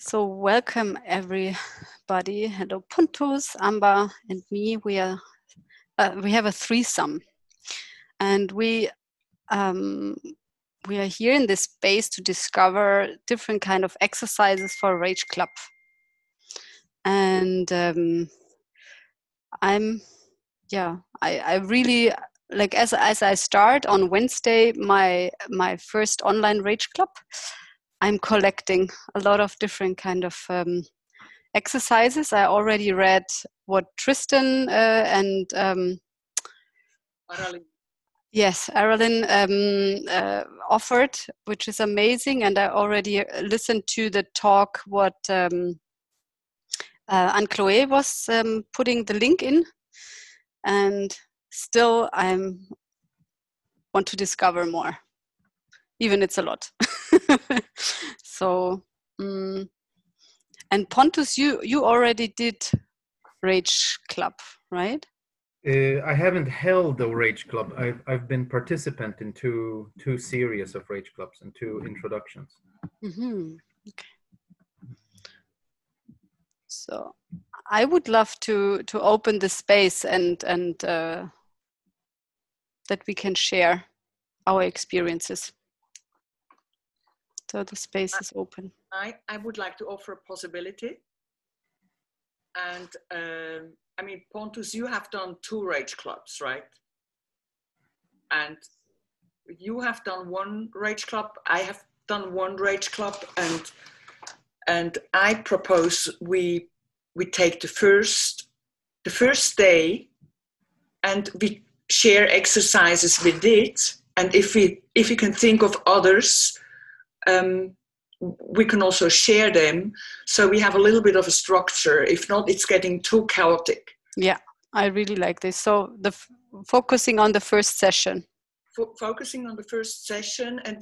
So welcome everybody. Hello Pontus, Amber, and me. We have a threesome, and we are here in this space to discover different kind of exercises for Rage Club. And I really like as I start on Wednesday my first online Rage Club. I'm collecting a lot of different kind of exercises. I already read what Tristan and Aralyn offered, which is amazing. And I already listened to the talk what Anne-Chloé was putting the link in. And still I want to discover more, even it's a lot. So, and Pontus, you already did Rage Club, right? I haven't held a Rage Club. I've been participant in two series of Rage Clubs and 2 introductions. Mm-hmm. Okay. So I would love to open the space and that we can share our experiences. So the space is open. I would like to offer a possibility. And I mean, Pontus, you have done 2 Rage Clubs, right? And you have done 1 Rage Club. I have done 1 Rage Club, and I propose we take the first day, and we share exercises we did. And if we can think of others, we can also share them, so we have a little bit of a structure. If not, it's getting too chaotic. Yeah, I really like this. So focusing on the first session. Focusing on the first session, and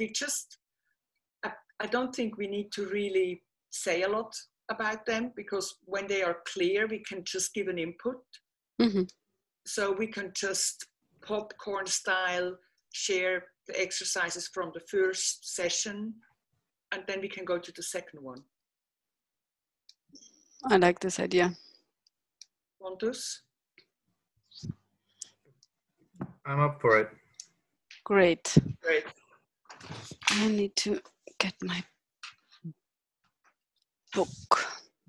I don't think we need to really say a lot about them, because when they are clear, we can just give an input. Mm-hmm. So we can just popcorn style share the exercises from the first session, and then we can go to the second one. I like this idea. Pontus? I'm up for it. Great. Great. I need to get my book.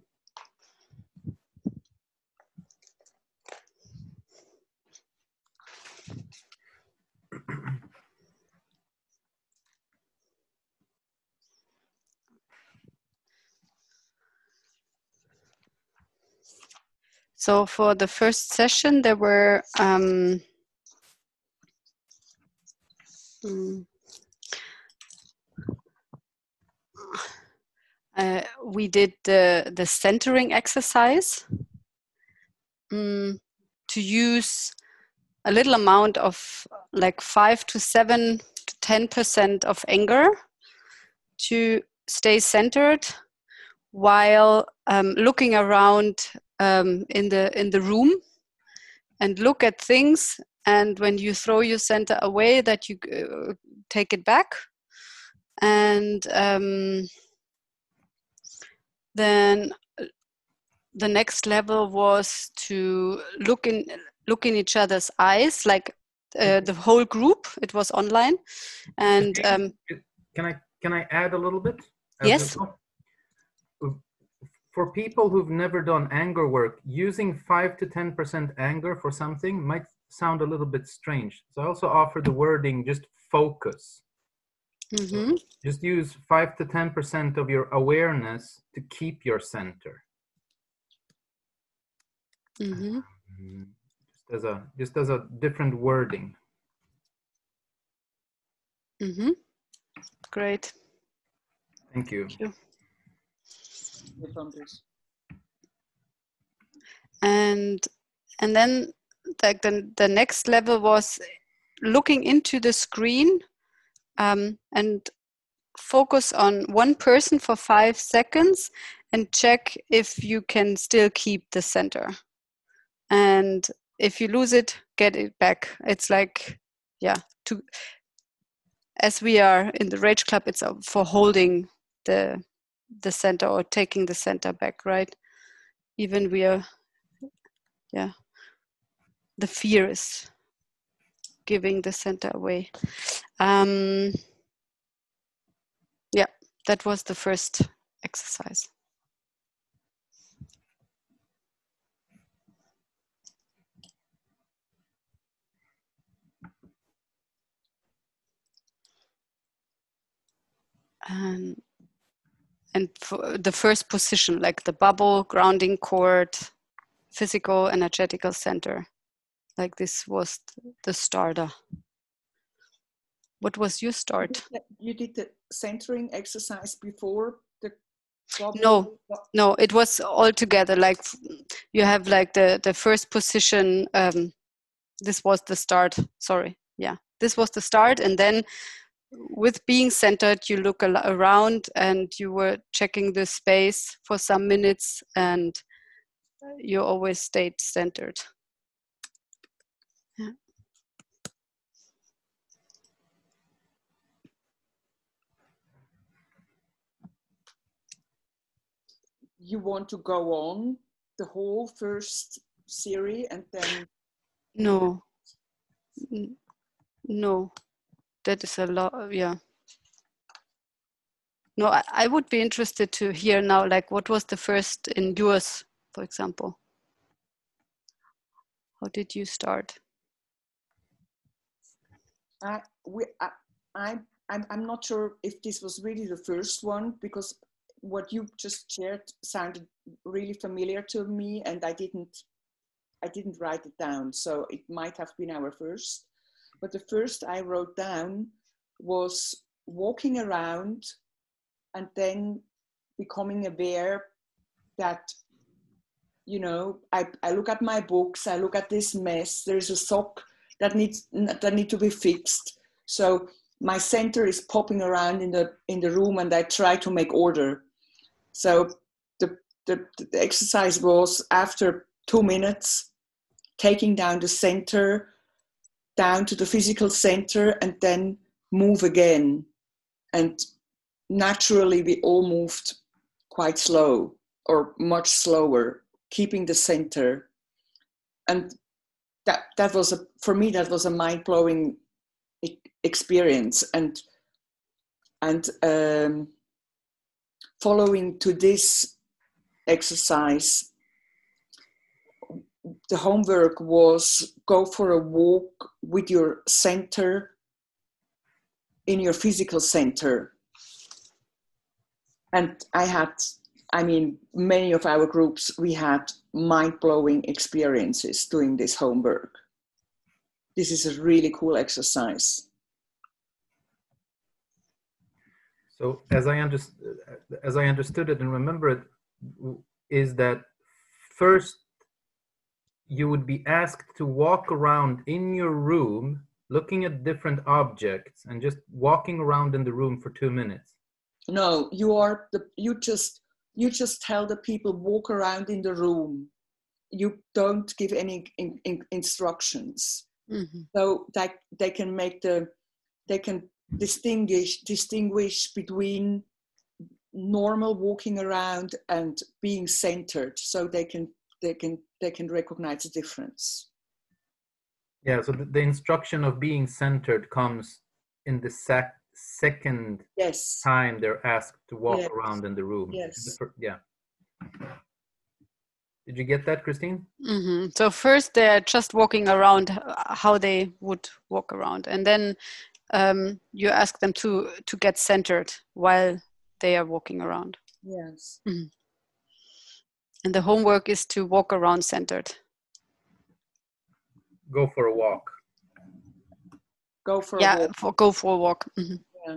So for the first session, there were we did the centering exercise to use a little amount of like 5 to 7 to 10% of anger to stay centered while looking around in the room and look at things, and when you throw your center away, that you take it back. And then the next level was to look in each other's eyes, like the whole group. It was online. And can I add a little bit? Yes. For people who've never done anger work, using 5 to 10% anger for something might sound a little bit strange. So I also offer the wording, just focus. Mm-hmm. Just use 5 to 10% of your awareness to keep your center. Mm-hmm. Just as a different wording. Mm-hmm. Great. Thank you. Thank you. And then like the next level was looking into the screen and focus on one person for 5 seconds and check if you can still keep the center. And if you lose it, get it back. It's like, as we are in the Rage Club, it's for holding the the center or taking the center back, right? Even we are, yeah, the fear is giving the center away. Yeah, that was the first exercise. And for the first position, like the bubble, grounding cord, physical, energetical center, like this was the starter. What was your start? You did the centering exercise before the bubble? No, it was all together. Like you have like the first position. This was the start. Sorry. Yeah, this was the start. And then with being centered, you look around and you were checking the space for some minutes and you always stayed centered. Yeah. You want to go on the whole first series and then? No, no, that is a lot. Yeah. No, I would be interested to hear now, like what was the first in yours, for example? How did you start? I'm not sure if this was really the first one, because what you just shared sounded really familiar to me, and I didn't write it down, so it might have been our first. But the first I wrote down was walking around and then becoming aware that, you know, I look at my books, I look at this mess, there's a sock that needs to be fixed. So my center is popping around in the room and I try to make order. So the exercise was, after 2 minutes, taking down the center down to the physical center and then move again. And naturally we all moved quite slow, or much slower, keeping the center. And that was for me that was a mind-blowing experience. And following to this exercise, the homework was go for a walk with your center in your physical center. And many of our groups, we had mind-blowing experiences doing this homework. This is a really cool exercise. So as I understood it and remember it, is that first you would be asked to walk around in your room looking at different objects and just walking around in the room for 2 minutes. No, you just tell the people walk around in the room. You don't give any instructions. Mm-hmm. So that they can distinguish between normal walking around and being centered, so they can recognize the difference. Yeah, so the instruction of being centered comes in the second time they're asked to walk around in the room. Yes. Yeah. Did you get that, Christine? Mm-hmm. So first they're just walking around how they would walk around, and then you ask them to get centered while they are walking around. Yes. Mm-hmm. And the homework is to walk around centered. Go for a walk. Go for a walk. Go for a walk. Mm-hmm. Yeah.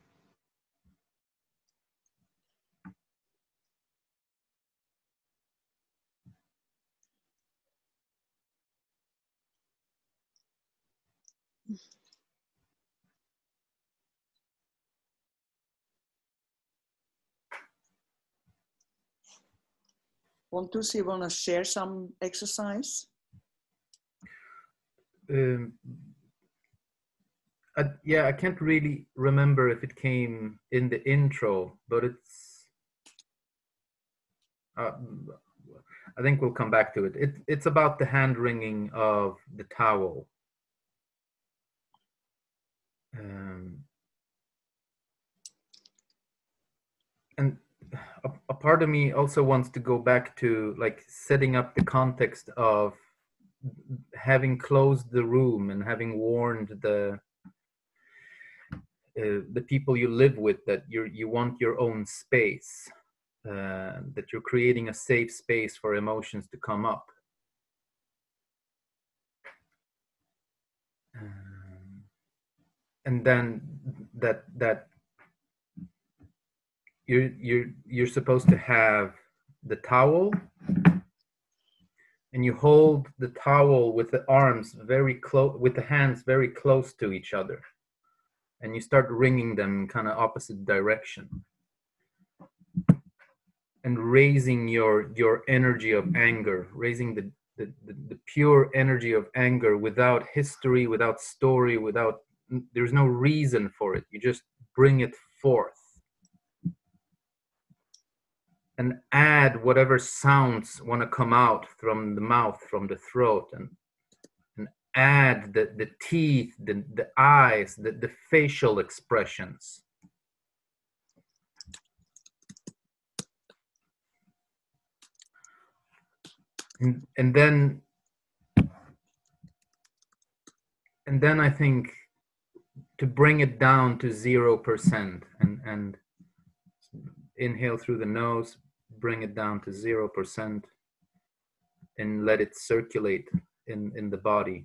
Pontus, you want to share some exercise? I can't really remember if it came in the intro, but I think we'll come back to it. It's about the hand wringing of the towel. And a part of me also wants to go back to like setting up the context of having closed the room and having warned the people you live with that you want your own space, that you're creating a safe space for emotions to come up. And then that you're supposed to have the towel, and you hold the towel with the arms very close, with the hands very close to each other, and you start wringing them in kind of opposite direction, and raising your energy of anger, raising the pure energy of anger without history, without story, without, there's no reason for it. You just bring it forth and add whatever sounds want to come out from the mouth, from the throat, and add the teeth, the eyes, the facial expressions. And then I think to bring it down to 0% and inhale through the nose, bring it down to 0% and let it circulate in the body.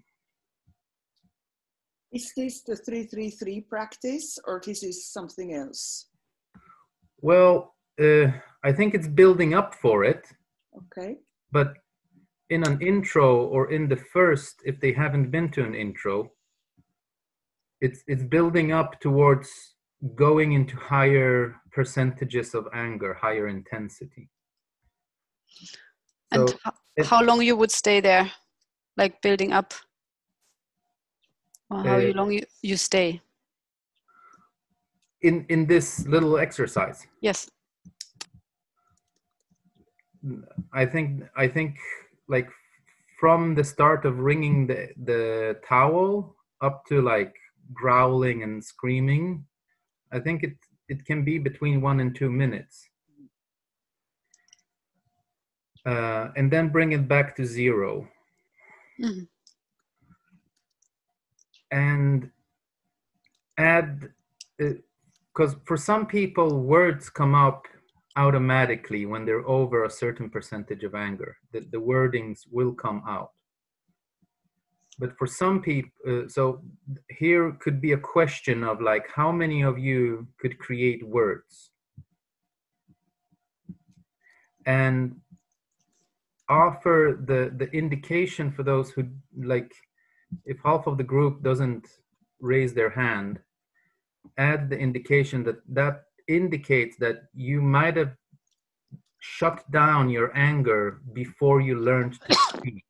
Is this the 333 practice, or this is something else? Well, I think it's building up for it. Okay. But in an intro or in the first, if they haven't been to an intro, it's building up towards going into higher percentages of anger, higher intensity. And So how long you would stay there, like building up? Or how long you stay? In this little exercise? Yes. I think like from the start of wringing the towel up to like growling and screaming, I think it can be between 1 and 2 minutes. And then bring it back to 0. Mm-hmm. And add, because for some people words come up automatically when they're over a certain percentage of anger. The wordings will come out. But for some people, so here could be a question of like, how many of you could create words? And offer the indication for those who, like, if half of the group doesn't raise their hand, add the indication that indicates that you might have shut down your anger before you learned to speak.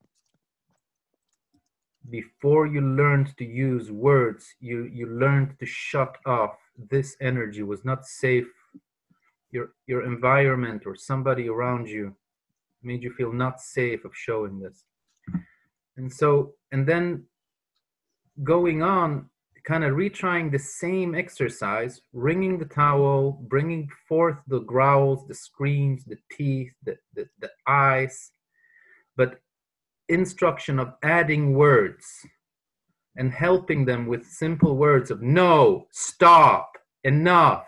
Before you learned to use words, you learned to shut off. This energy was not safe. Your environment or somebody around you made you feel not safe of showing this. And then going on, kind of retrying the same exercise, wringing the towel, bringing forth the growls, the screams, the teeth, the eyes, but instruction of adding words and helping them with simple words of no, stop, enough.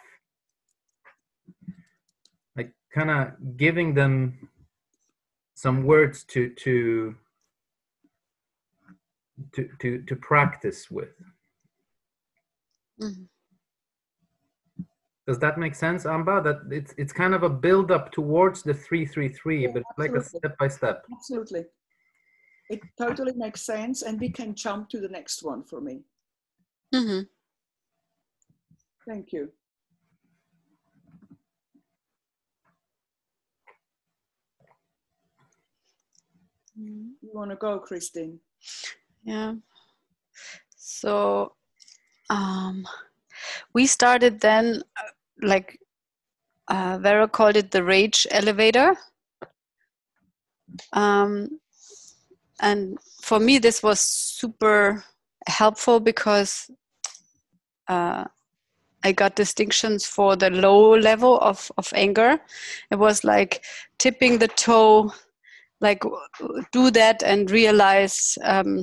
Like kind of giving them some words to practice with. Mm-hmm. Does that make sense, Amba? That it's kind of a build up towards the 333, yeah, but it's like a step by step. Absolutely. It totally makes sense, and we can jump to the next one for me. Mm-hmm. Thank you. You want to go, Christine? Yeah. So we started then, like Vera called it the rage elevator. And for me, this was super helpful because I got distinctions for the low level of anger. It was like tipping the toe, like do that and realize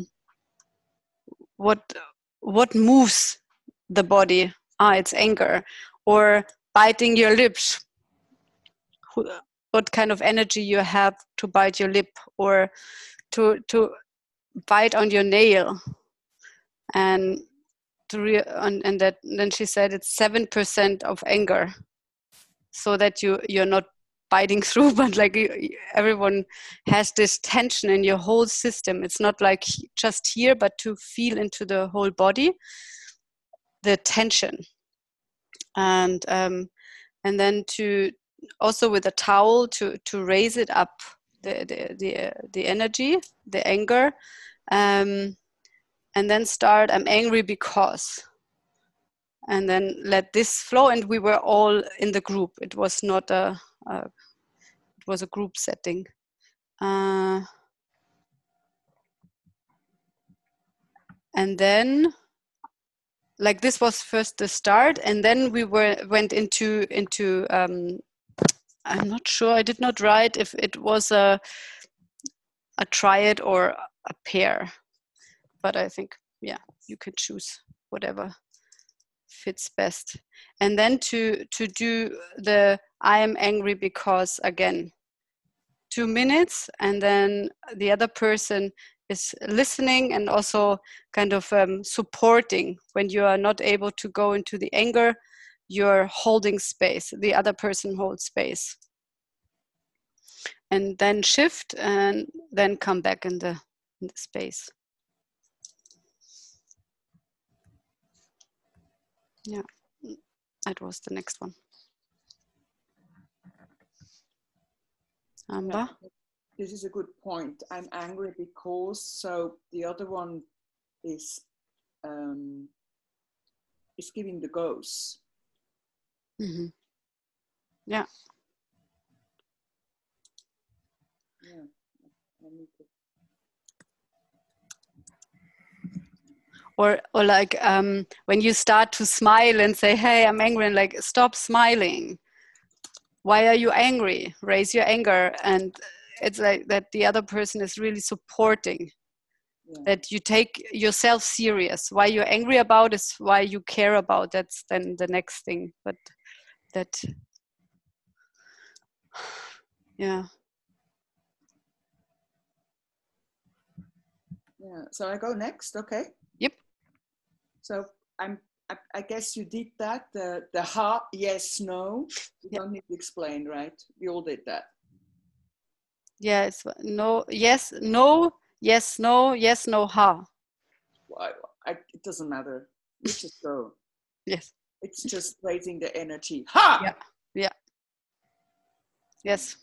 what moves the body. It's anger. Or biting your lips. What kind of energy you have to bite your lip, or to bite on your nail. And and that then she said it's 7% of anger, so that you're not biting through, but like everyone has this tension in your whole system. It's not like just here, but to feel into the whole body the tension. And then to also with a towel to raise it up, the energy, the anger, and then start, I'm angry because, and then let this flow. And we were all in the group. It was not it was a group setting. And then, like, this was first the start, and then we went into I'm not sure, I did not write if it was a triad or a pair, but I think, yeah, you can choose whatever fits best. And then to do the I am angry because, again, 2 minutes, and then the other person is listening and also kind of supporting. When you are not able to go into the anger, you're holding space. The other person holds space. And then shift, and then come back in the space. Yeah, that was the next one. Amber? Yeah, this is a good point. I'm angry because, so the other one is giving the goes. Mm-hmm. Yeah. Yeah. Or like when you start to smile and say, hey, I'm angry, and like, stop smiling. Why are you angry? Raise your anger. And it's like that the other person is really supporting. Yeah. That you take yourself serious. Why you're angry about is why you care about. That's then the next thing. But that, yeah. Yeah, so I go next, okay? Yep. So I guess you did that, the ha, yes, no. You don't need to explain, right? We all did that. Yeah, it's no, yes, no, yes, no, yes, no, ha. Well, it doesn't matter. You just go. Yes. It's just raising the energy. Ha! Yeah, yeah. Yes.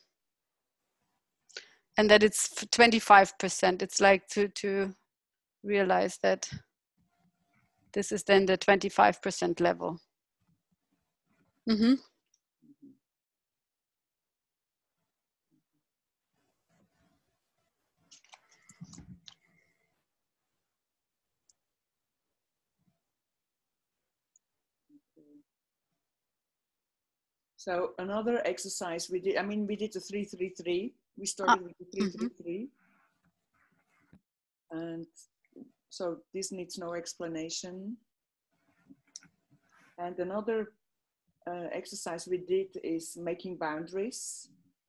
And that it's 25%. It's like to realize that this is then the 25% level. Mm-hmm. So another exercise we did, I mean, we did the 3-3-3. We started with the 3-3-3. And so this needs no explanation. And another exercise we did is making boundaries.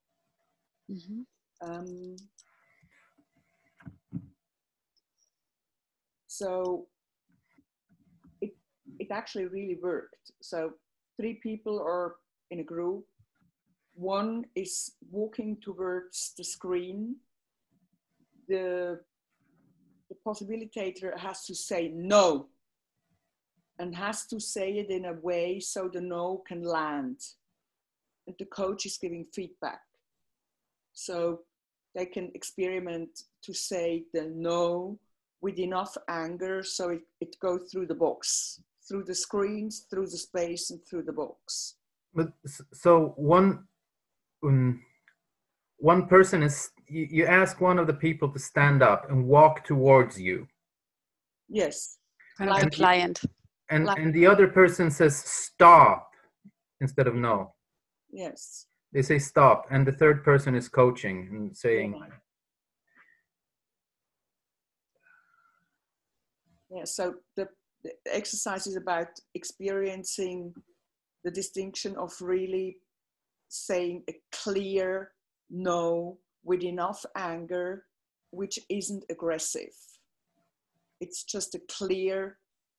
Mm-hmm. So it actually really worked. So 3 people are in a group. One is walking towards the screen. The possibilitator has to say no, and has to say it in a way so the no can land. And the coach is giving feedback. So they can experiment to say the no with enough anger so it goes through the box, through the screens, through the space, and through the box. But so one person is, you ask one of the people to stand up and walk towards you. Yes. Kind of Like the client. And the other person says stop instead of no. Yes. They say stop, and the third person is coaching and saying, yeah. So the exercise is about experiencing the distinction of really saying a clear no with enough anger, which isn't aggressive. It's just a clear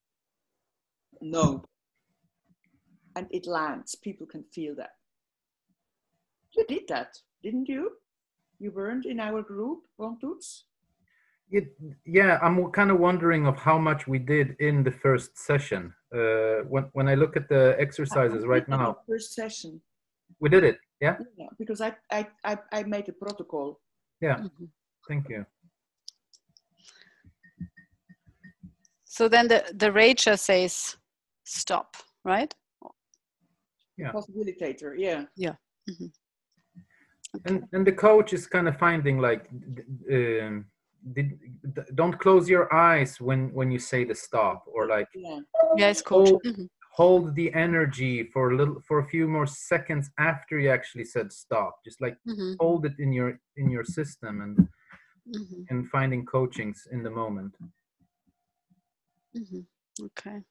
no. And it lands. People can feel that. You did that, didn't you? You weren't in our group, Pontus? yeah, I'm kind of wondering of how much we did in the first session. When I look at the exercises right now. First session. We did it, yeah? Yeah, because I made a protocol. Yeah, thank you. So then the rager says stop, right? Yeah. Possibilitator, yeah. Yeah. Okay. And the coach is kind of finding like, don't close your eyes when you say the stop, or like, it's coach. Hold the energy for a few more seconds after you actually said stop. Just like hold it in your system, and finding coachings in the moment. Okay.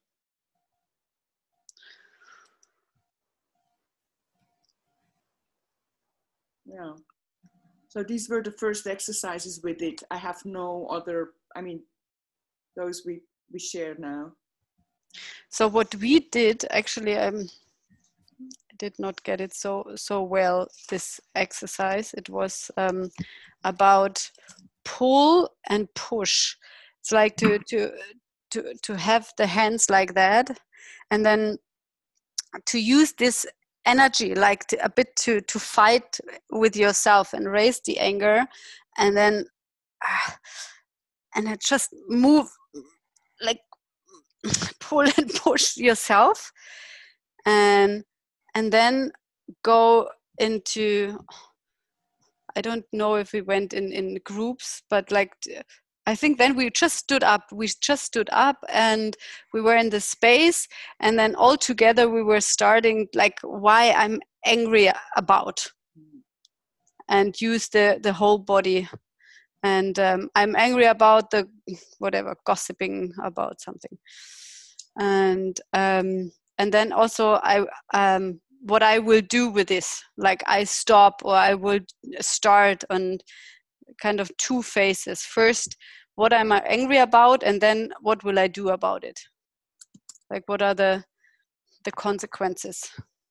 Yeah. So these were the first exercises we did. I have no other, I mean, those we share now. So what we did, actually, I did not get it so well, this exercise. It was about pull and push. It's like to have the hands like that, and then to use this energy, like a bit to fight with yourself and raise the anger, and then and then just move, like pull and push yourself, and then go into, I don't know if we went in groups, but like I think then we just stood up and we were in the space, and then all together we were starting like why I'm angry about, and use the whole body. And I'm angry about the whatever, gossiping about something, and then also I what I will do with this, like I stop or I will start on kind of two phases. First, what am I angry about, and then what will I do about it? Like what are the consequences?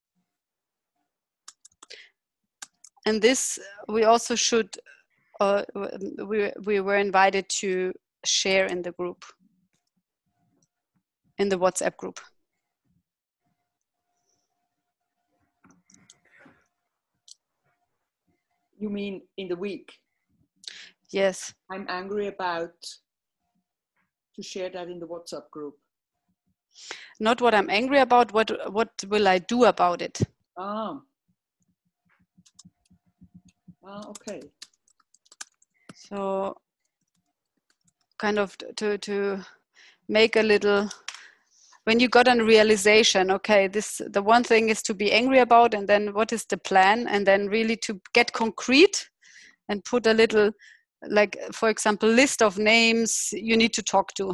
And this we also should we were invited to share in the group, in the WhatsApp group. You mean in the week? Yes. I'm angry about, to share that in the WhatsApp group. Not what I'm angry about, what will I do about it? Okay. So kind of to make a little, when you got a realization, okay, the one thing is to be angry about, and then what is the plan, and then really to get concrete and put a little, like for example, list of names you need to talk to.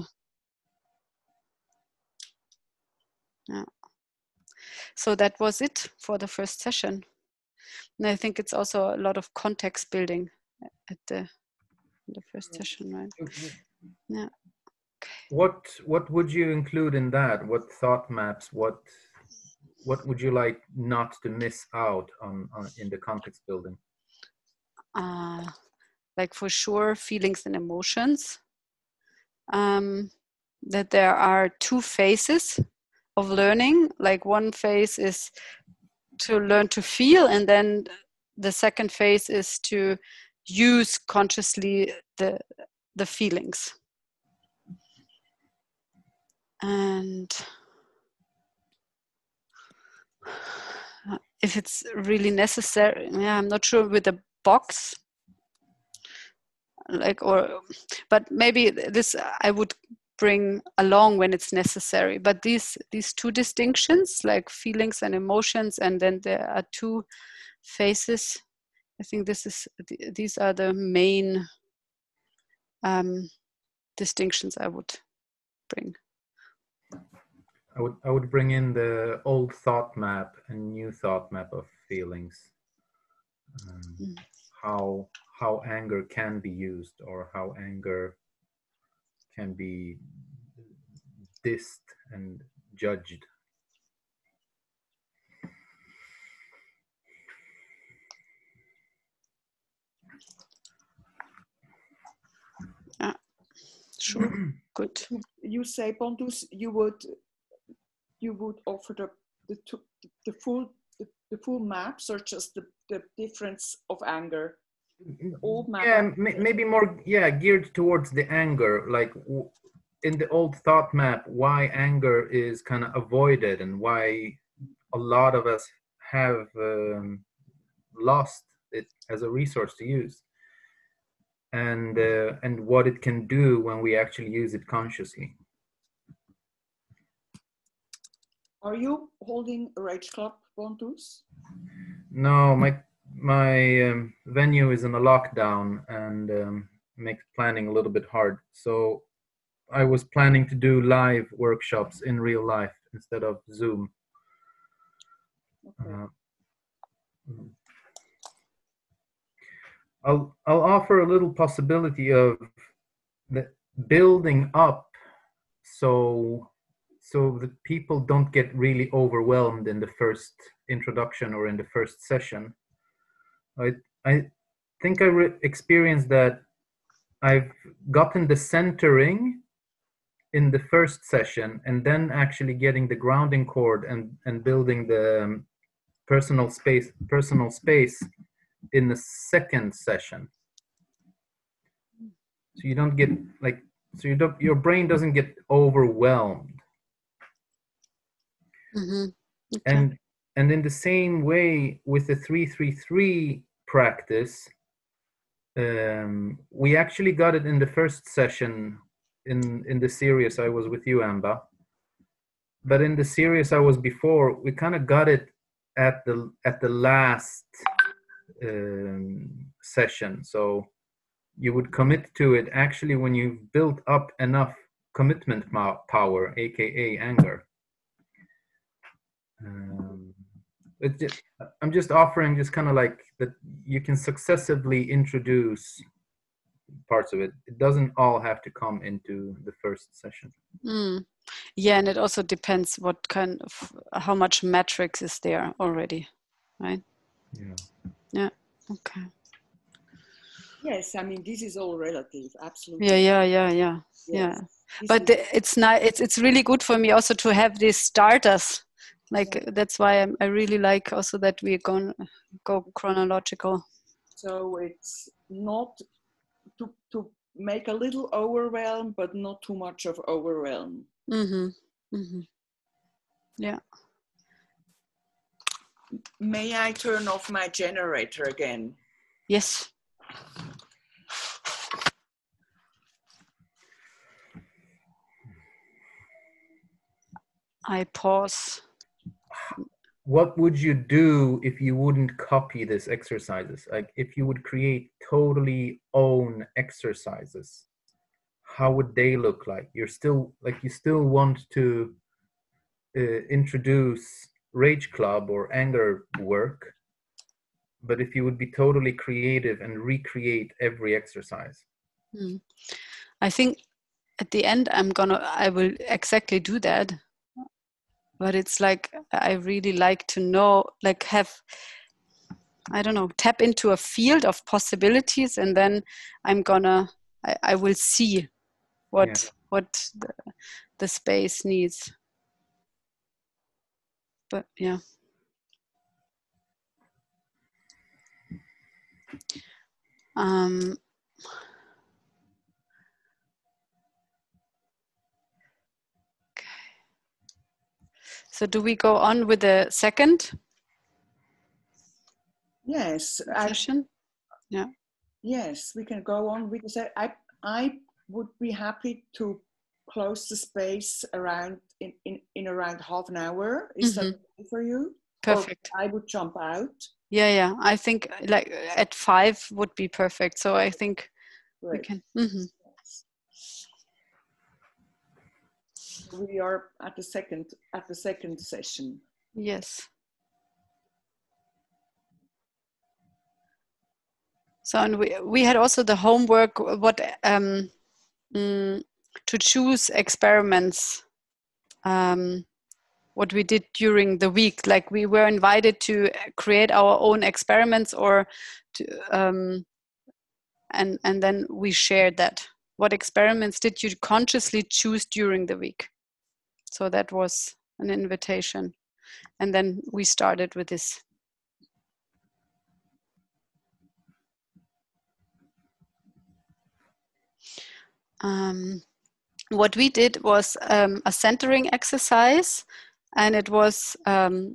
Yeah. So that was it for the first session. And I think it's also a lot of context building at the first session, right? Yeah. Okay. What would you include in that? What thought maps? What would you like not to miss out on in the context building? Like for sure, feelings and emotions. That there are two phases of learning. Like one phase is to learn to feel, and then the second phase is to use consciously the feelings. And if it's really necessary. Yeah, I'm not sure with the box, like, or, but maybe this I would bring along when it's necessary. But these two distinctions, like feelings and emotions, and then there are two phases. I think these are the main distinctions I would bring. I would bring in the old thought map and new thought map of feelings. How anger can be used, or how anger can be dissed and judged. Sure. Good. You say, Pontus, you would offer the full maps, or just the difference of anger? Old map. Yeah, maybe more, yeah, geared towards the anger, like in the old thought map, why anger is kind of avoided and why a lot of us have lost it as a resource to use, and what it can do when we actually use it consciously. Are you holding a Rage Club, Pontus? No, my venue is in a lockdown and makes planning a little bit hard. So I was planning to do live workshops in real life instead of Zoom. Okay. I'll offer a little possibility of the building up, so that people don't get really overwhelmed in the first introduction or in the first session. I think I experienced that I've gotten the centering in the first session, and then actually getting the grounding cord and building the personal space in the second session. So you don't get like, so your brain doesn't get overwhelmed. Mm-hmm. Okay. And in the same way with the 3-3-3 practice, we actually got it in the first session in the series I was with you, Amba. But in the series I was before, we kind of got it at the last session. So you would commit to it actually when you've built up enough commitment power, aka anger. I'm just offering just kind of like that you can successively introduce parts of it. It doesn't all have to come into the first session. Yeah, and it also depends what kind of, how much matrix is there already, right? Yeah. Okay. Yes, I mean, this is all relative, absolutely. Yeah. But it's not. It's really good for me also to have these starters. Like that's why I really like also that we're going go chronological. So it's not to make a little overwhelm, but not too much of overwhelm. Yeah. May I turn off my generator again? Yes. I pause. What would you do if you wouldn't copy these exercises? Like if you would create totally own exercises, how would they look like? You still want to introduce Rage Club or anger work, but if you would be totally creative and recreate every exercise. I think at the end I will exactly do that. But it's like, I really like to know, like I don't know, tap into a field of possibilities, and then I will see what the space needs. But yeah. So do we go on with the second? Yes, session. Yeah. Yes, we can go on. We can say I would be happy to close the space around in around half an hour. Is that okay for you? Perfect. Or I would jump out. Yeah. I think like at 5 would be perfect. So I think we Great. can. We are at the second session. Yes. So, and we had also the homework, what to choose experiments, what we did during the week. Like we were invited to create our own experiments, or to and then we shared that. What experiments did you consciously choose during the week? So that was an invitation, and then we started with this. What we did was a centering exercise, and it was a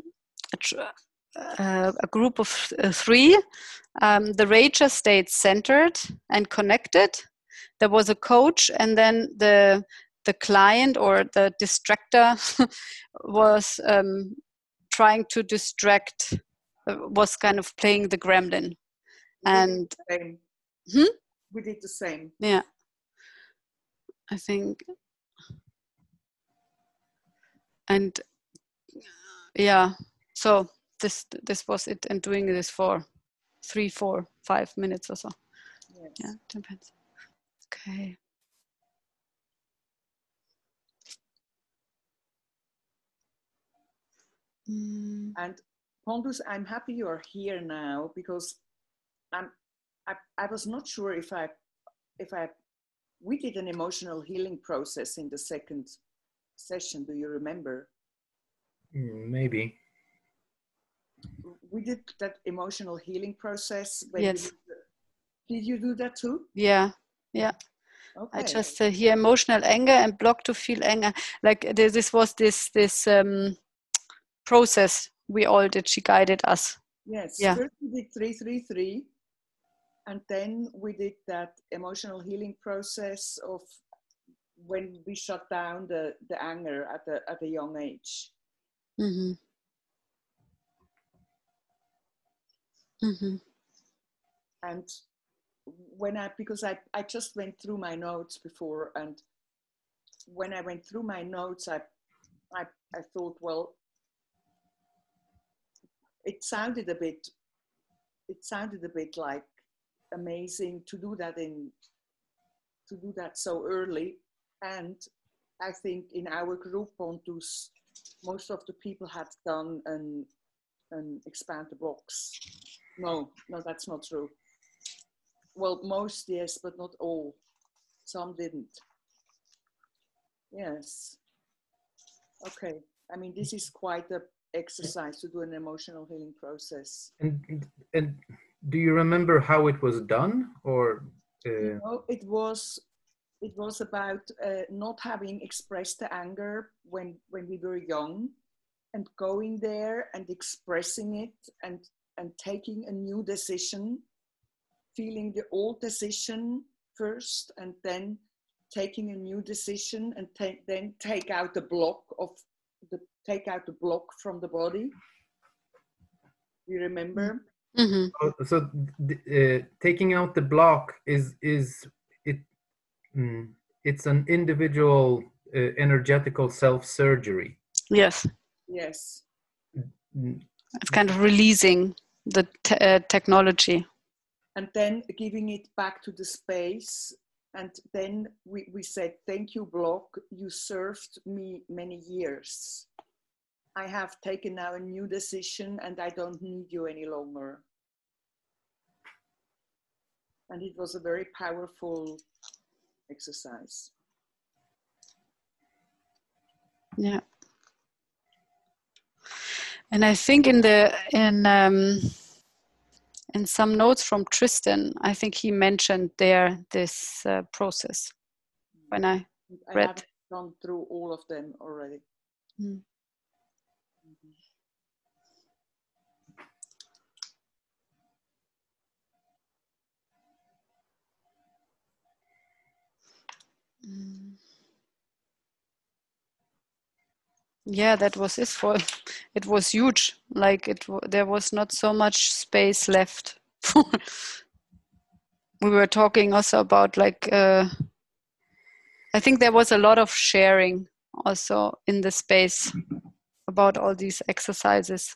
group of 3. The rager stayed centered and connected. There was a coach, and then the client or the distractor was trying to distract, was kind of playing the gremlin. And We did the same. Yeah, I think. And yeah, so this was it, and doing this for 3, 4, 5 minutes or so. Yes. Yeah, depends. Okay. And Pontus, I'm happy you're here now, because I was not sure if we did an emotional healing process in the second session. Do you remember? Maybe. We did that emotional healing process. Yes. Did you do that too? Yeah. Okay. I just hear emotional anger and block to feel anger. Like this was this process we all did. She guided us. Yes. Yeah. First we did 333, and then we did that emotional healing process of when we shut down the anger at a young age. And because I just went through my notes before, and when I went through my notes, I thought, well, it sounded a bit like amazing to do that so early. And I think in our group, Pontus, most of the people had done an expand the box. No, that's not true. Well, most, yes, but not all. Some didn't. Yes. Okay. I mean, this is quite an exercise to do an emotional healing process. And do you remember how it was done, or? No, it was about not having expressed the anger when we were young, and going there and expressing it, and taking a new decision, feeling the old decision first, and then taking a new decision, and then take out the block from the body. You remember? So taking out the block is it? It's an individual energetical self-surgery. Yes. Yes. It's kind of releasing the technology. And then giving it back to the space. And then we said, thank you, block. You served me many years. I have taken now a new decision, and I don't need you any longer. And it was a very powerful exercise. Yeah. And I think in some notes from Tristan, I think he mentioned there this process when I read. Haven't gone through all of them already. Yeah, that was his fault. It was huge. Like there was not so much space left. We were talking also about like I think there was a lot of sharing also in the space about all these exercises.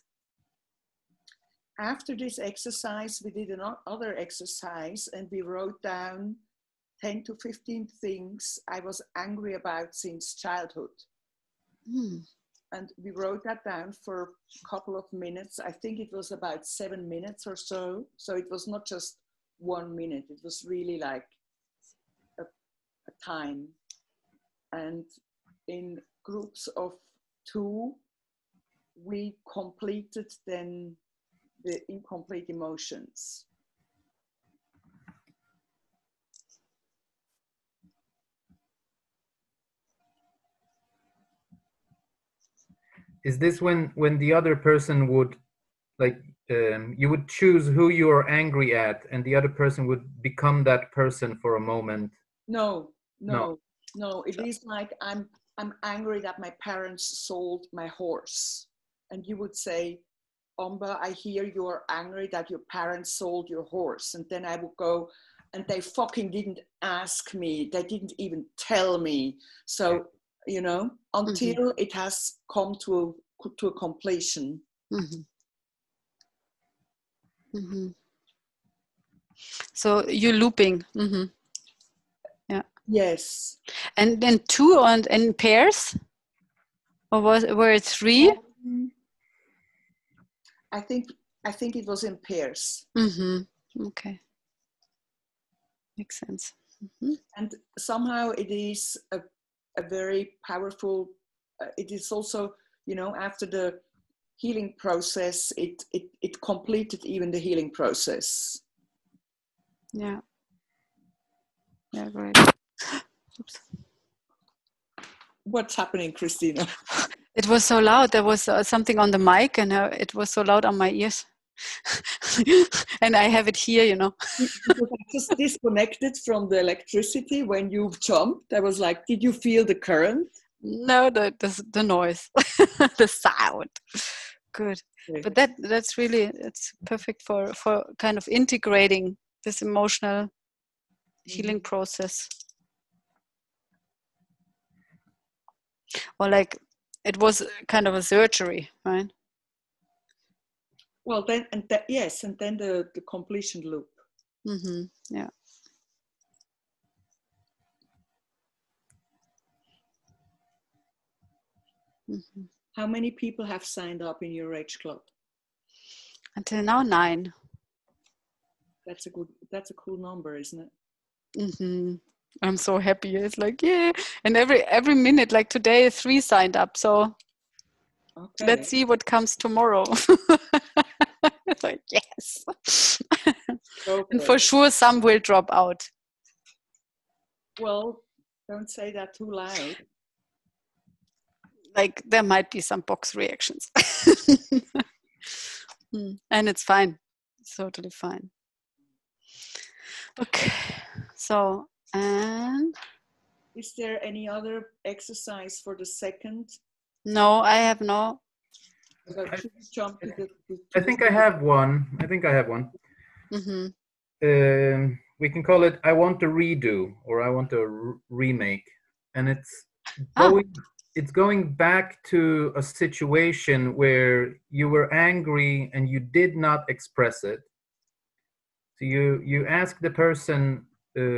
After this exercise, we did another exercise and we wrote down 10 to 15 things I was angry about since childhood. And we wrote that down for a couple of minutes. I think it was about 7 minutes or so. So it was not just 1 minute. It was really like a time. And in groups of 2, we completed then the incomplete emotions. Is this when the other person would, like, you would choose who you are angry at, and the other person would become that person for a moment? No. It is like I'm angry that my parents sold my horse, and you would say, Omba, I hear you're angry that your parents sold your horse, and then I would go, and they fucking didn't ask me, they didn't even tell me. So, you know, until it has come to a completion. So you're looping. Yeah. Yes. And then 2 and in pairs, or were it 3? I think it was in pairs. Okay, makes sense. And somehow it is a very powerful. It is also, you know, after the healing process, it completed even the healing process. Yeah, great. Oops. What's happening, Christina? It was so loud. There was something on the mic, and it was so loud on my ears. And I have it here, you know. Because I just disconnected from the electricity when you jumped. I was like, did you feel the current? No, the noise, the sound. Good. Okay. But that's really, it's perfect for kind of integrating this emotional healing process. Or like it was kind of a surgery, right? Well, then, yes, and then the completion loop. Yeah. How many people have signed up in your Rage Club? Until now, 9. That's a cool number, isn't it? I'm so happy. It's like, yeah. And every minute, like today, 3 signed up. So let's see what comes tomorrow. Like, yes. And for sure, some will drop out. Well, don't say that too loud. Like there might be some box reactions. And it's fine. It's totally fine. Okay. So, and is there any other exercise for the second? No, I have no. I think I have one. We can call it I want a redo, or I want a remake. And it's going back to a situation where you were angry and you did not express it. So you ask the person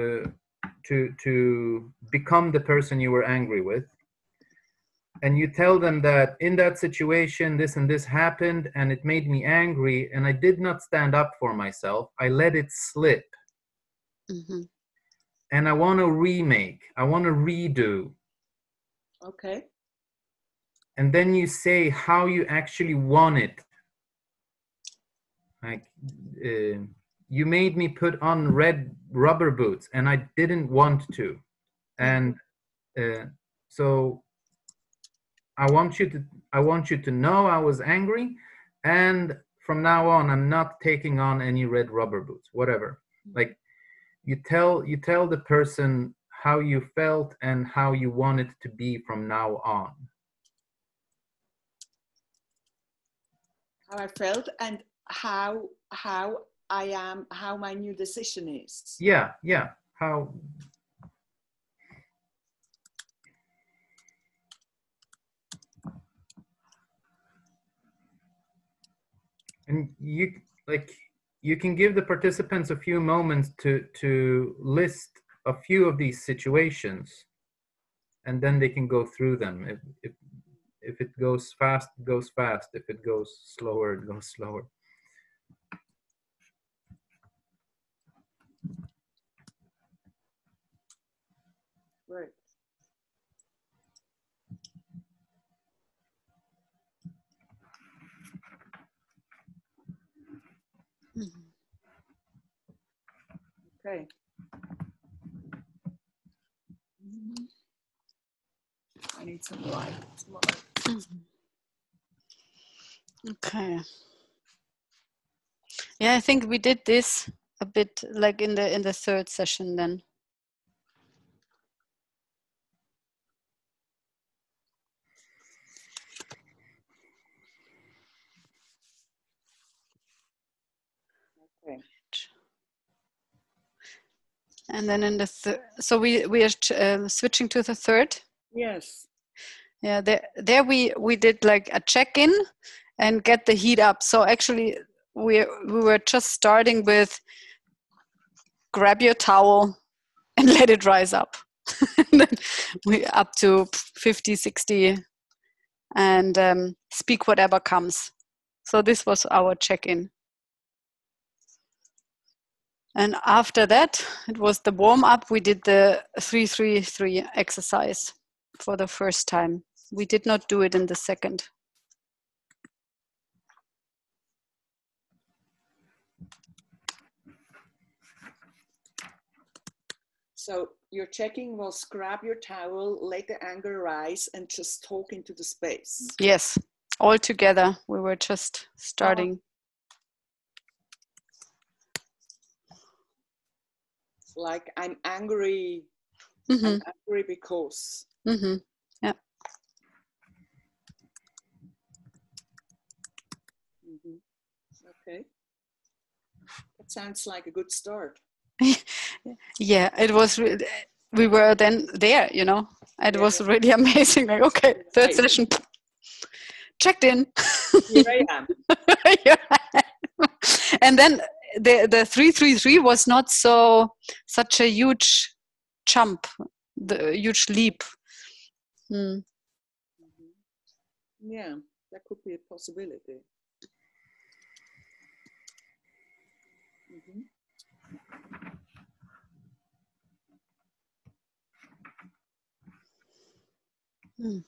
to become the person you were angry with. And you tell them that in that situation, this and this happened, and it made me angry, and I did not stand up for myself. I let it slip. And I want to remake. I want to redo. Okay. And then you say how you actually want it. Like, you made me put on red rubber boots, and I didn't want to. And so I want you to know I was angry, and from now on I'm not taking on any red rubber boots, whatever. Like you tell the person how you felt and how you want it to be from now on. How I felt and how I am, how my new decision is. Yeah, yeah. How. And you can give the participants a few moments to list a few of these situations, and then they can go through them. If it goes fast, it goes fast. If it goes slower, it goes slower. Right. Okay. I need some light. Okay. Yeah, I think we did this a bit like in the third session then. Okay. And then in the so we are switching to the third. Yes. Yeah, there we did like a check-in and get the heat up. So actually we were just starting with grab your towel and let it rise up. And then we up to 50, 60 and speak whatever comes. So this was our check-in. And after that, it was the warm-up. We did the 3-3-3 exercise for the first time. We did not do it in the second. So your checking was grab your towel, let the anger rise, and just talk into the space. Yes, all together. We were just starting. Like I'm angry. Mm-hmm. I'm angry because. Mm-hmm. Yeah. Mm-hmm. Okay. That sounds like a good start. Yeah, it was. We were then there, you know. It was really amazing. Like, okay, third session, checked in. Here I am. And then the 3-3-3 was not such a huge jump, the huge leap. Mm. Yeah, that could be a possibility. Mm-hmm. Mm.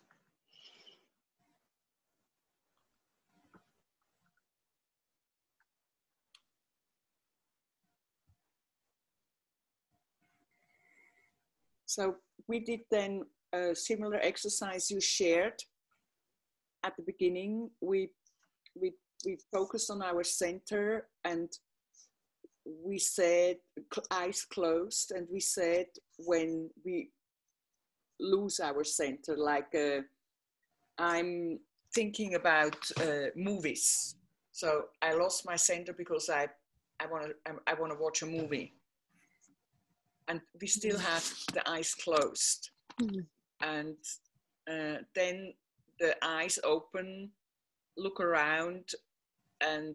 So we did then a similar exercise you shared at the beginning. We focused on our center and we said eyes closed, and we said when we lose our center, like I'm thinking about movies. So I lost my center because I want to watch a movie. And we still have the eyes closed. Mm-hmm. And then the eyes open, look around, and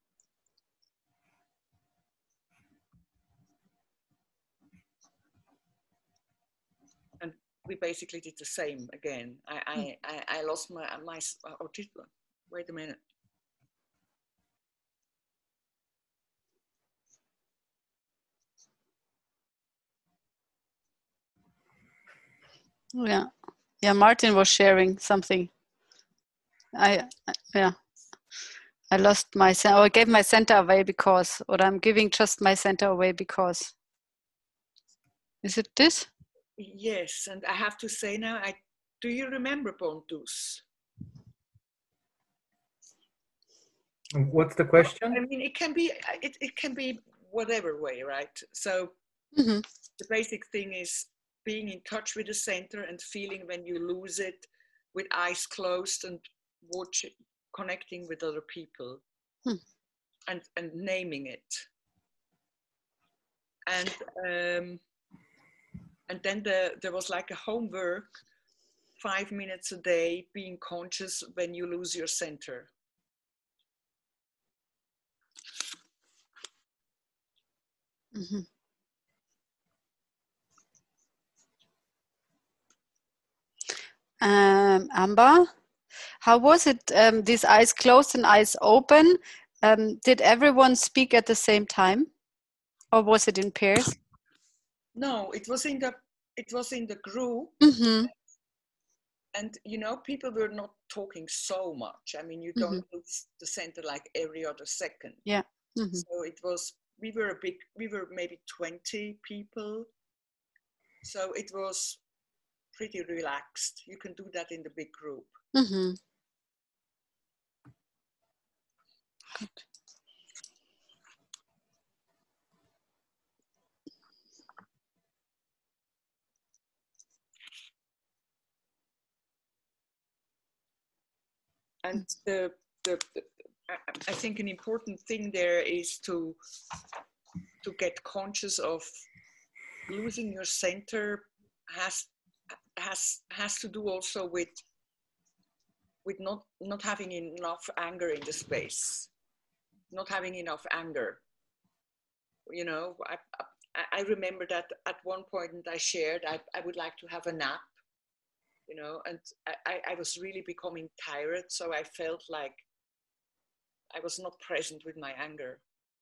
we basically did the same again. I lost my wait a minute. Yeah, Martin was sharing something. I lost my center, or I gave my center away because, or I'm giving just my center away because. Is it this? Yes, and I have to say now, do you remember Pontus? What's the question? I mean, it can be whatever way, right? So mm-hmm. The basic thing is being in touch with the center and feeling when you lose it with eyes closed and connecting with other people and naming it. And then there was like a homework, 5 minutes a day, being conscious when you lose your center. Mm-hmm. Amber, how was it? These eyes closed and eyes open. Did everyone speak at the same time, or was it in pairs? No, it was in the group. Mm-hmm. And you know, people were not talking so much. I mean, you don't lose the center like every other second. Yeah. Mm-hmm. So it was. We were maybe 20 people. So it was pretty relaxed. You can do that in the big group. Mm-hmm. Good. And I think an important thing there is to get conscious of losing your center has to do also with not having enough anger in the space, not having enough anger. You know, I remember that at one point I shared I would like to have a nap, you know, and I was really becoming tired, so I felt like I was not present with my anger.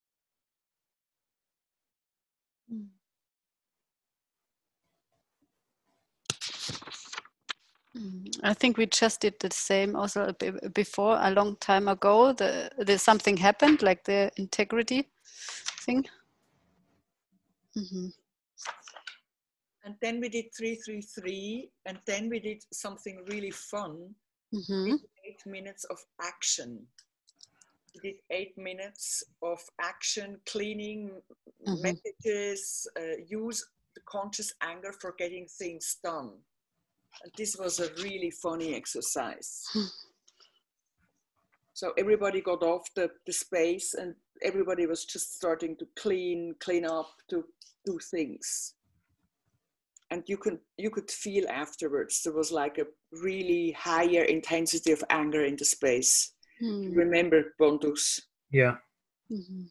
I think we just did the same also before, a long time ago. There's something happened, like the integrity thing. Mm-hmm. And then we did 3-3-3, and then we did something really fun. Mm-hmm. We did 8 minutes of action. We did 8 minutes of action, cleaning messages, use the conscious anger for getting things done. And this was a really funny exercise. So everybody got off the space, and everybody was just starting to clean up, to do things. And you could feel afterwards there was like a really higher intensity of anger in the space. Remember, Pontus? Yeah. Mm-hmm.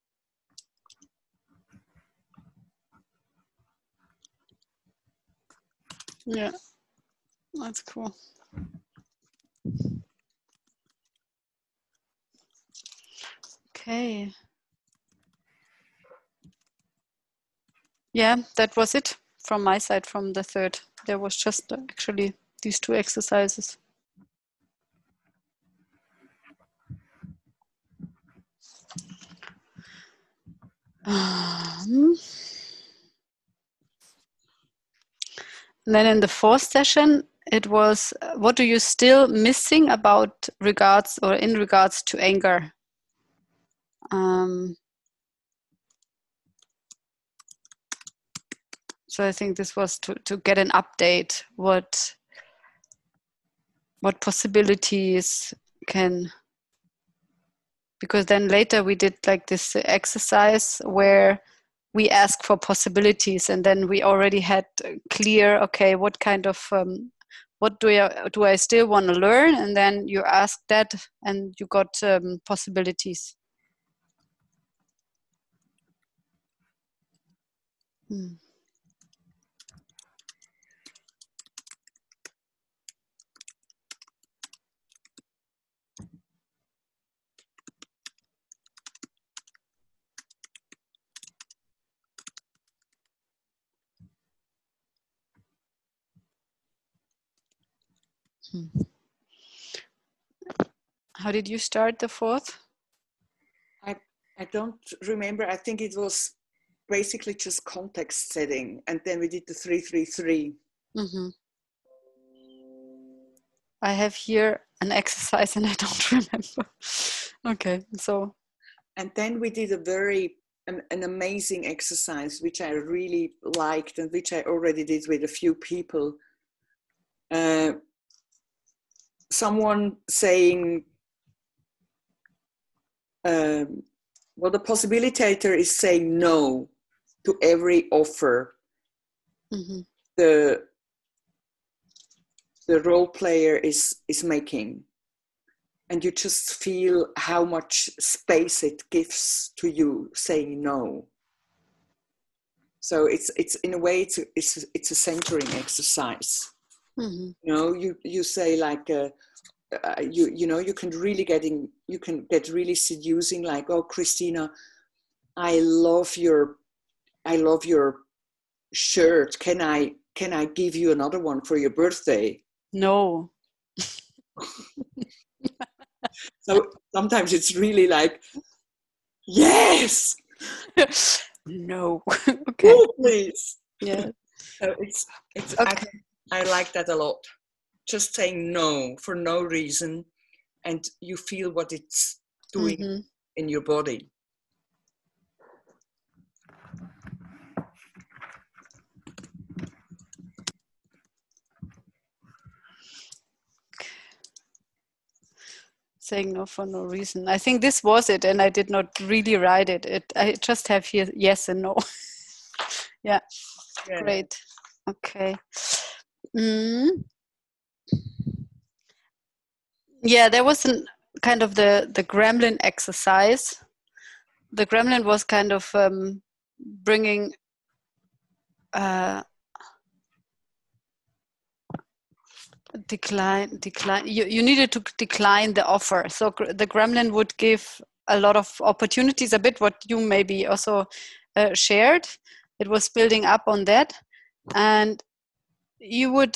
Yeah, that's cool. Okay. Yeah, that was it from my side from the third. There was just actually these 2 exercises. And then in the 4th session, it was, what do you still missing about regards or in regards to anger? So I think this was to get an update, what possibilities can, because then later we did like this exercise where we ask for possibilities, and then we already had clear, okay, what kind of what do I still want to learn, and then you asked that and you got possibilities. How did you start the 4th? I don't remember. I think it was basically just context setting, and then we did the 3-3-3. Mm-hmm. I have here an exercise and I don't remember. Okay, so. And then we did a very an amazing exercise, which I really liked and which I already did with a few people. Someone saying, well, the possibilitator is saying no to every offer. Mm-hmm. The role player is making, and you just feel how much space it gives to you saying no. So it's in a way it's a centering exercise. Mm-hmm. You know, you say like you know, you can get really seducing, like, oh, Christina, I love your shirt. Can I give you another one for your birthday? No. So sometimes it's really like, yes. No. Okay. Oh, please. Yeah. So it's Okay. I like that a lot. Just saying no for no reason, and you feel what it's doing Mm-hmm. in your body. Saying no for no reason. I think this was it, and I did not really write it. I just have here yes and no. Yeah. Great. Okay. Yeah, there was kind of the gremlin exercise. The gremlin was kind of bringing decline. You needed to decline the offer. So the gremlin would give a lot of opportunities, a bit what you maybe also shared. It was building up on that, and you would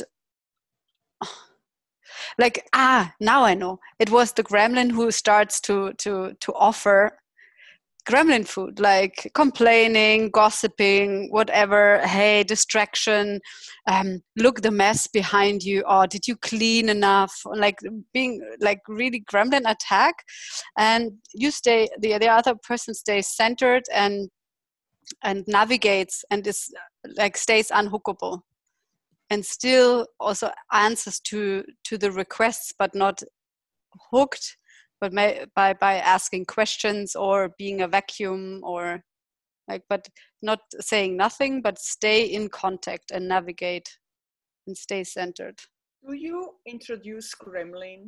like, now I know. It was the gremlin who starts to offer gremlin food, like complaining, gossiping, whatever. Hey, distraction. Look, the mess behind you. Or did you clean enough? Like being like really gremlin attack, and you stay. The other person stays centered and navigates and is like stays unhookable, and still also answers to the requests, but not hooked, but by asking questions or being a vacuum, or like, but not saying nothing, but stay in contact and navigate and stay centered. Do you introduce gremlin?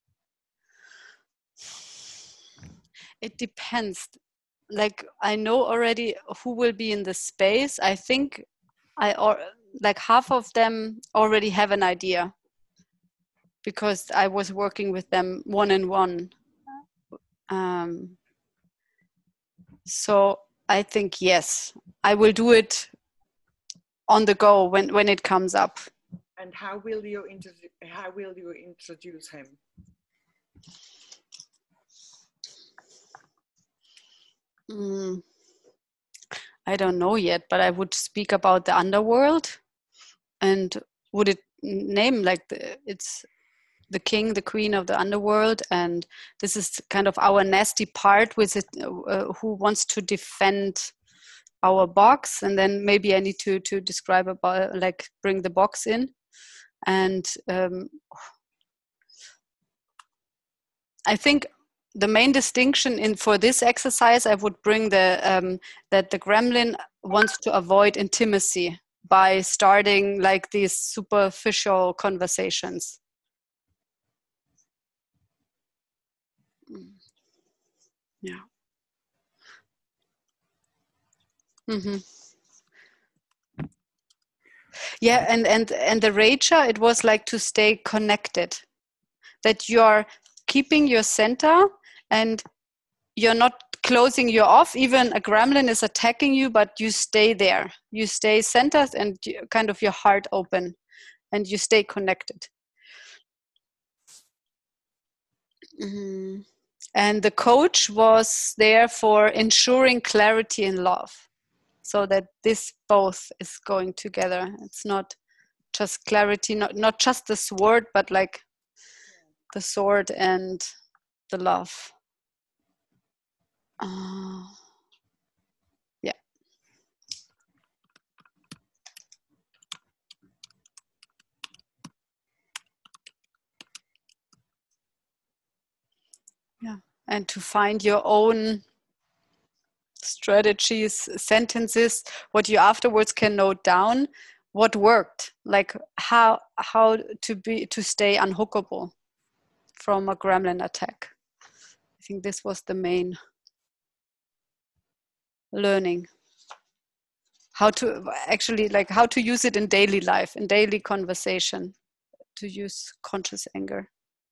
It depends. Like, I know already who will be in the space. I think like half of them already have an idea, because I was working with them one-on-one. So I think yes, I will do it on the go when it comes up. And how will you introduce him? I don't know yet, but I would speak about the underworld, and would it name like it's the king, the queen of the underworld, and this is kind of our nasty part with it, who wants to defend our box, and then maybe I need to describe about, like, bring the box in, and I think the main distinction for this exercise, I would bring that the gremlin wants to avoid intimacy by starting like these superficial conversations. Yeah. Mm-hmm. Yeah, and the rager, it was like to stay connected, that you're keeping your center and you're not closing you off. Even a gremlin is attacking you, but you stay there. You stay centered and kind of your heart open, and you stay connected. Mm-hmm. And the coach was there for ensuring clarity and love, so that this both is going together. It's not just clarity, not just the sword, but like the sword and the love. and to find your own strategies, sentences, what you afterwards can note down, what worked, like how to stay unhookable from a gremlin attack. I think this was the main learning. How to actually, like, how to use it in daily life, in daily conversation, to use conscious anger.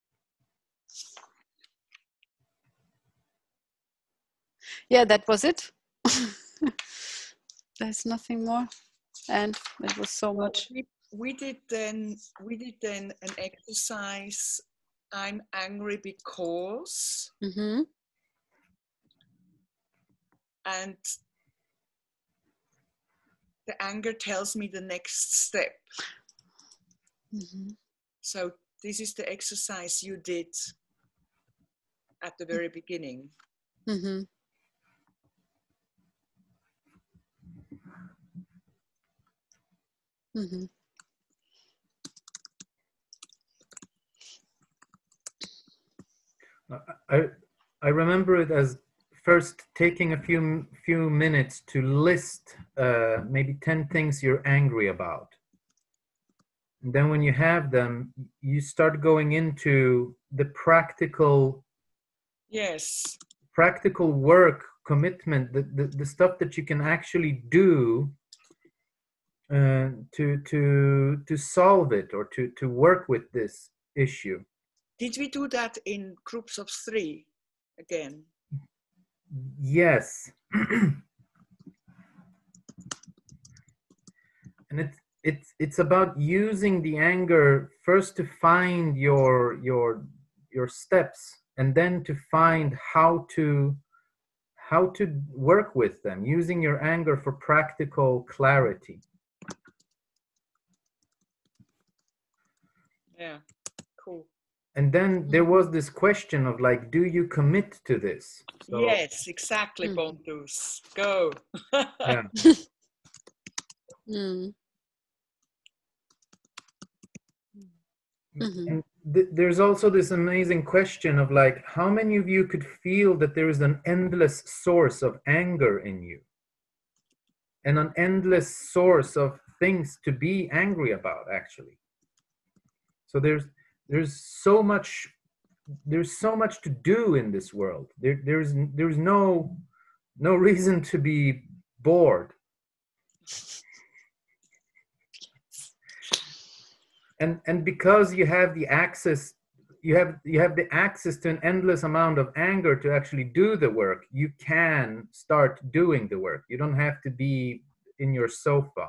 Yeah, that was it. There's nothing more, and it was so much. We did then an exercise. I'm angry because, and the anger tells me the next step. So this is the exercise you did at the very beginning. I remember it as first taking a few minutes to list maybe 10 things you're angry about. And then when you have them, you start going into the practical work, commitment, the stuff that you can actually do to solve it or to work with this issue. Did we do that in groups of 3 again? Yes. And it's about using the anger first to find your steps, and then to find how to work with them, using your anger for practical clarity. Yeah, cool. And then there was this question of like, do you commit to this? So, yes, exactly, Pontus. Go. Yeah. And there's also this amazing question of like, how many of you could feel that there is an endless source of anger in you, and an endless source of things to be angry about, actually? So there's so much to do in this world. There's no reason to be bored. And because you have the access, you have the access to an endless amount of anger to actually do the work, you can start doing the work. You don't have to be in your sofa.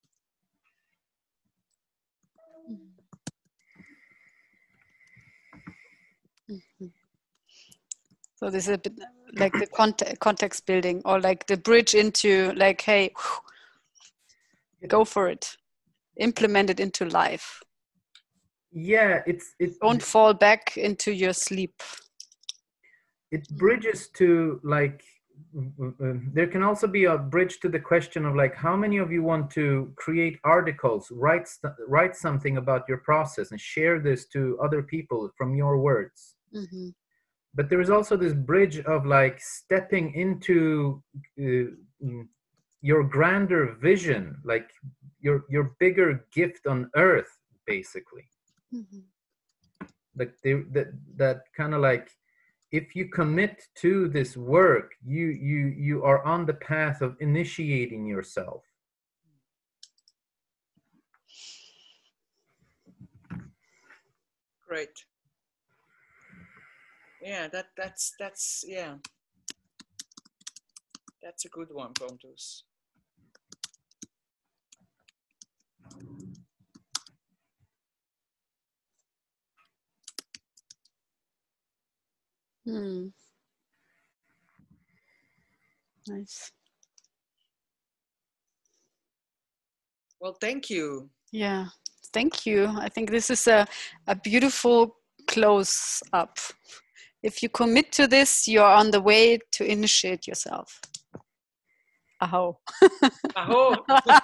So this is a bit like the context building, or like the bridge into like, hey, go for it, implement it into life. Yeah, don't fall back into your sleep. It bridges to like, there can also be a bridge to the question of like, how many of you want to create articles, write something about your process and share this to other people from your words? But there is also this bridge of like stepping into your grander vision, like your bigger gift on earth, basically. Like that kind of like, if you commit to this work, you are on the path of initiating yourself. Great. Yeah, that's yeah. That's a good one, Pontus. Nice. Well, thank you. Yeah, thank you. I think this is a beautiful close up. If you commit to this, you're on the way to initiate yourself. Aho. Aho.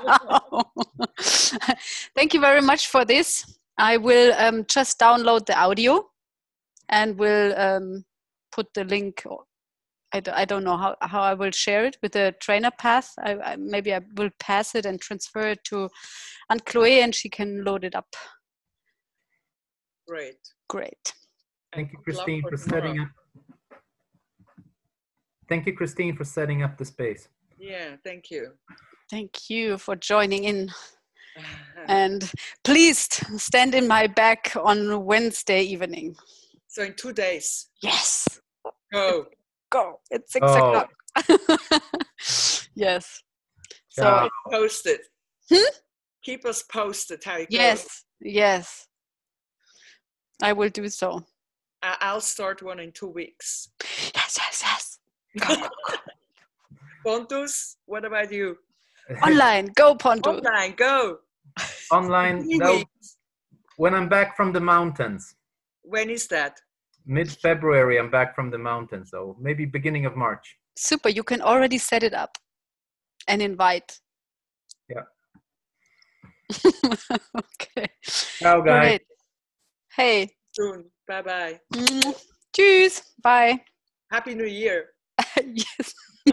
Thank you very much for this. I will just download the audio and will put the link. I don't know how I will share it with the trainer path. Maybe I will pass it and transfer it to Aunt Chloe, and she can load it up. Great. Great. Thank you, Christine, for setting up. Thank you, Christine, for setting up the space. Yeah, thank you. Thank you for joining in. And please stand in my back on Wednesday evening. So in 2 days. Yes. Go. Go. It's 6 o'clock. Yes. So post it. Keep us posted how it goes. Yes. I will do so. I'll start one in 2 weeks. Yes. Go. Pontus, what about you? Online. Go, Pontus. Online, go. Online. When I'm back from the mountains. When is that? Mid-February, I'm back from the mountains. So maybe beginning of March. Super. You can already set it up and invite. Yeah. Okay. Ciao, guys. Great. Hey. Soon. Bye-bye. Tschüss. Bye. Happy New Year. Yes.